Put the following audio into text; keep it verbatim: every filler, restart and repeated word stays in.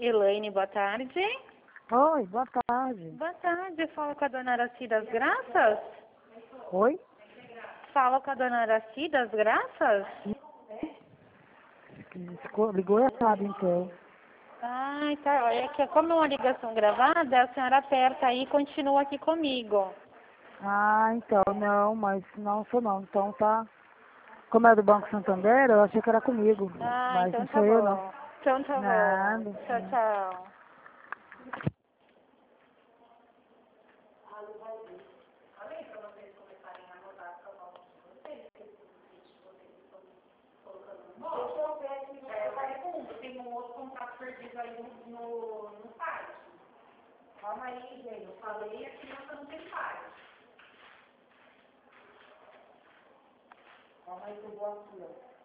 Elaine, boa tarde. Oi, boa tarde. Boa tarde, falo com a dona Araci das Graças? Oi? Falo com a dona Araci das Graças? Ficou- Ligou errado, então. Ai, tá. É que como é uma ligação gravada, a senhora aperta aí e continua aqui comigo. Ah, então, não, mas não sou não. Então tá. Como é do Banco Santander, eu achei que era comigo. Ah, Mas então não tá sou eu, não. bom. Então tá Nada. bom. Tchau, tchau. Tem um outro contato perdido aí no, no, no site. Calma aí, gente. Eu falei, a criança não tem site. Calma aí que eu vou aqui, ó.